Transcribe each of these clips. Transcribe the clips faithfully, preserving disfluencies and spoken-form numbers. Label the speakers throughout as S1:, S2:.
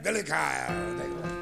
S1: Billy Kyle. Take it.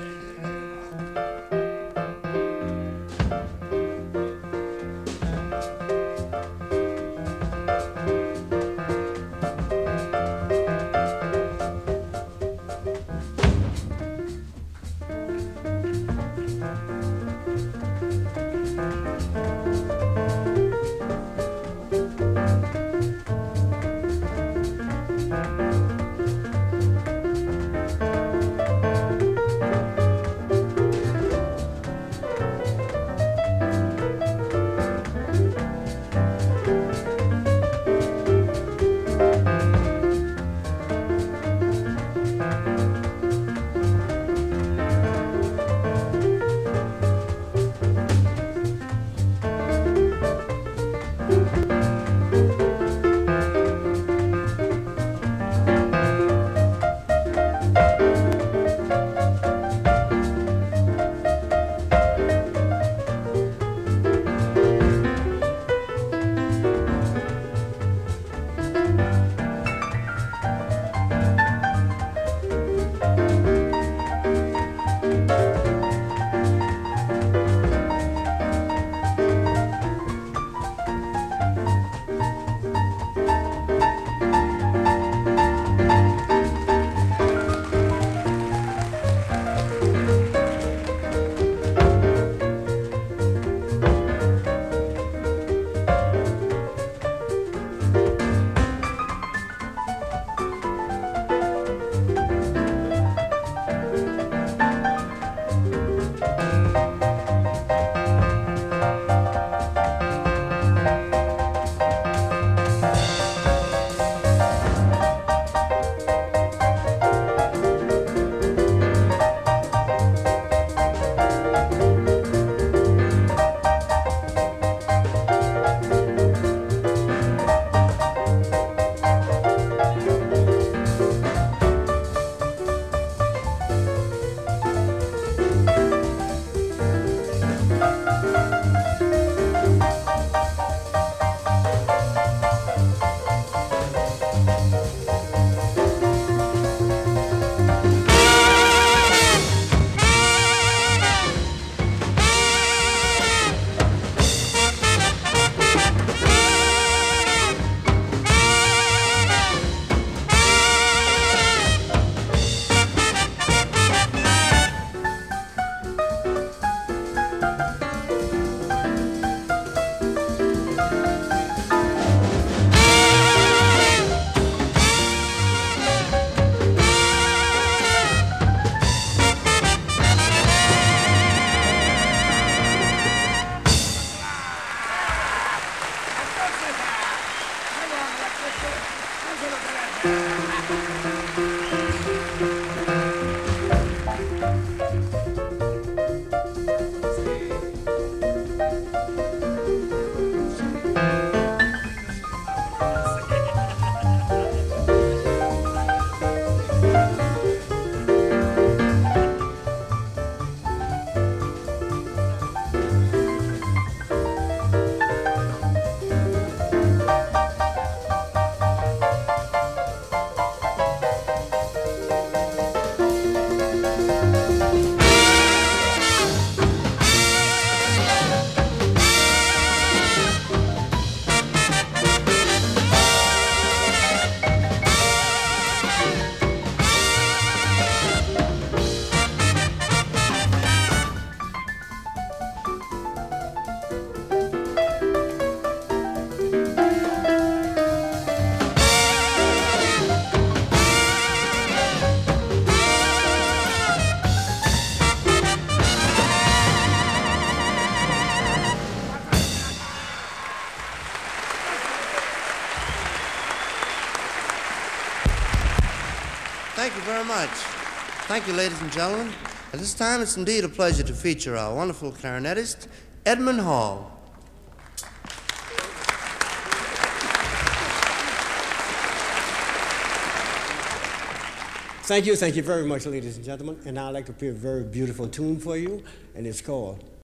S2: Thank you very much. Thank you, ladies and gentlemen. At this time, it's indeed a pleasure to feature our wonderful clarinetist, Edmund Hall.
S3: Thank you, thank you very much, ladies and gentlemen. And now I'd like to play a very beautiful tune for you, and it's called